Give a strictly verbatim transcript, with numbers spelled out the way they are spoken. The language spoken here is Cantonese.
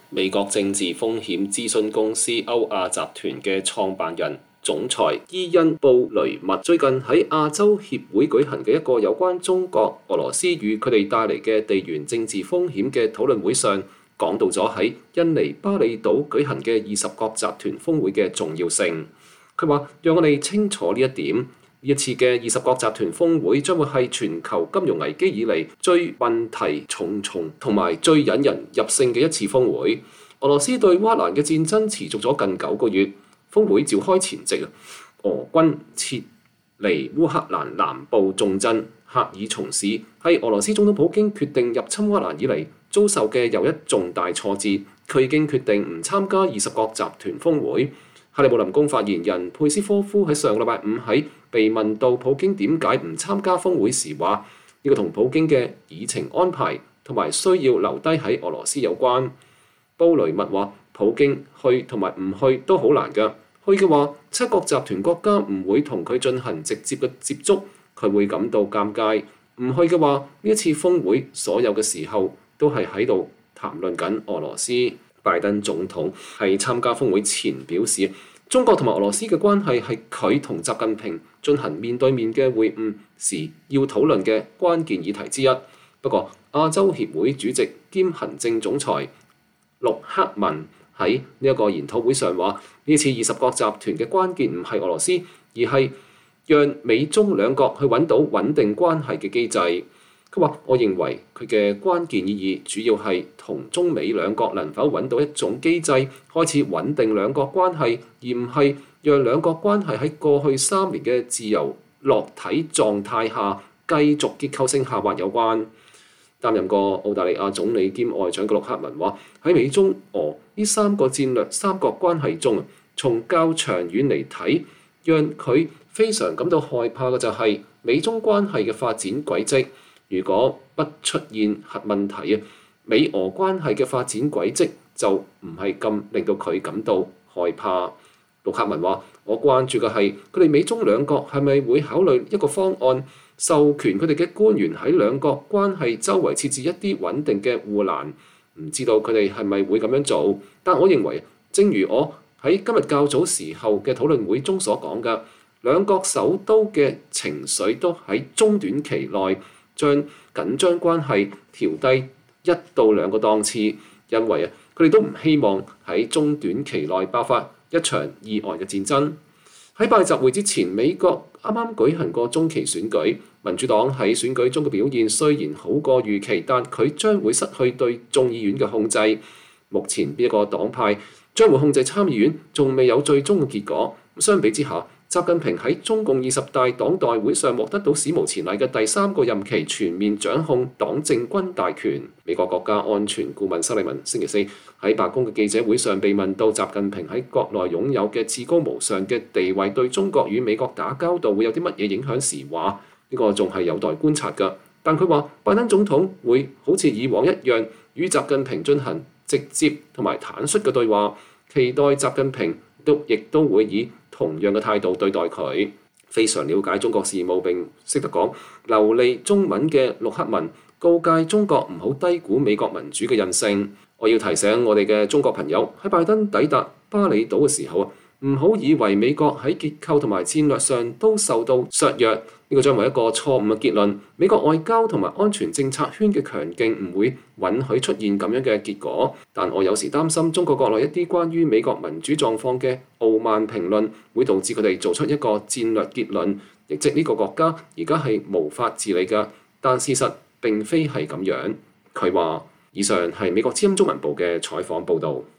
美國政治風險諮詢公司歐亞集團嘅創辦人總裁伊恩布雷默最近喺亞洲協會舉行嘅一個有關中國、俄羅斯與佢哋帶嚟嘅地緣政治風險嘅討論會上，講到咗喺印尼巴厘島舉行嘅二十國集團峰會嘅重要性。佢話：讓我哋清楚呢一點，呢一次嘅二十國集團峰會將會係全球金融危機以嚟最問題重重同埋最引人入勝嘅一次峰會。俄羅斯對烏克蘭嘅戰爭持續咗近九個月，峰會召開前夕，俄軍撤離烏克蘭南部重鎮赫爾松市，係俄羅斯總統普京決定入侵烏克蘭以嚟遭受嘅又一重大挫折。佢已經決定唔參加二十國集團峰會。克里姆林宮發言人佩斯科夫喺上個禮拜五喺被問到普京點解唔參加峰會時話：呢個同普京嘅議程安排同埋需要留低喺俄羅斯有關。布雷默話：普京去同埋唔去都好難㗎。去嘅話，七國集團國家唔會同佢進行直接嘅接觸，佢會感到尷尬。唔去嘅話，呢一次峰會所有嘅時候都係喺度談論緊俄羅斯。拜登總統喺參加峰會前表示，中國同埋俄羅斯嘅關係係佢同習近平進行面對面嘅會晤時要討論嘅關鍵議題之一。不過，亞洲協會主席兼行政總裁陸克文喺呢一個研討會上話：呢次二十國集團嘅關鍵唔係俄羅斯，而係讓美中兩國去揾到穩定關係嘅機制。佢話：我認為佢嘅關鍵意義主要係同中美兩國能否揾到一種機制，開始穩定兩國關係，而唔係讓兩國關係喺過去三年嘅自由落體狀態下繼續結構性下滑有關。擔任過澳大利亞總理兼外長嘅陸克文話：喺美中俄呢三個戰略三角關係中，從較長遠嚟睇，讓佢非常感到害怕嘅就係美中關係嘅發展軌跡。如果不出現核問題啊，美俄關係嘅發展軌跡就唔係咁令到佢感到害怕。陸克文話：我關注嘅係佢哋美中兩國係咪會考慮一個方案，授權佢哋嘅官員喺兩國關係周圍設置一啲穩定嘅護欄。唔知道佢哋係咪會咁樣做，但我認為，正如我喺今日較早時候嘅討論會中所講嘅，兩國首都嘅情緒都喺中短期內將緊張關係調低一到兩個檔次，因為啊，佢哋都唔希望喺中短期內爆發一場意外嘅戰爭。喺拜習會之前，美國啱啱舉行過中期選舉，民主黨喺選舉中嘅表現雖然好過預期，但佢將會失去對眾議院嘅控制。目前邊一個黨派將會控制參議院，仲未有最終嘅結果。相比之下，習近平喺中共二十大黨代會上獲得到史無前例嘅第三個任期全面掌控黨政軍大權。美國國家安全顧問沙利文星期四喺白宮嘅記者會上被問到習近平喺國內擁有嘅至高無上嘅地位對中國與美國打交道會有啲乜嘢影響時，話呢個仲係有待觀察㗎。但佢話拜登總統會好似以往一樣與習近平進行直接同埋坦率嘅對話，期待習近平都亦都會以同樣嘅態度對待佢。非常了解中國事務並識得講流利中文嘅陸克文告誡中國唔好低估美國民主嘅韌性。我要提醒我哋嘅中國朋友，喺拜登抵達巴厘島嘅時候啊，唔好以為美國喺結構同埋戰略上都受到削弱，呢個將為一個錯誤嘅結論。美國外交同埋安全政策圈嘅強勁唔會允許出現咁樣嘅結果。但我有時擔心中國國內一啲關於美國民主狀況嘅傲慢評論，會導致佢哋做出一個戰略結論，亦即呢個國家而家係無法治理㗎。但事實並非係咁樣。佢話：以上係美國之音中文部嘅採訪報導。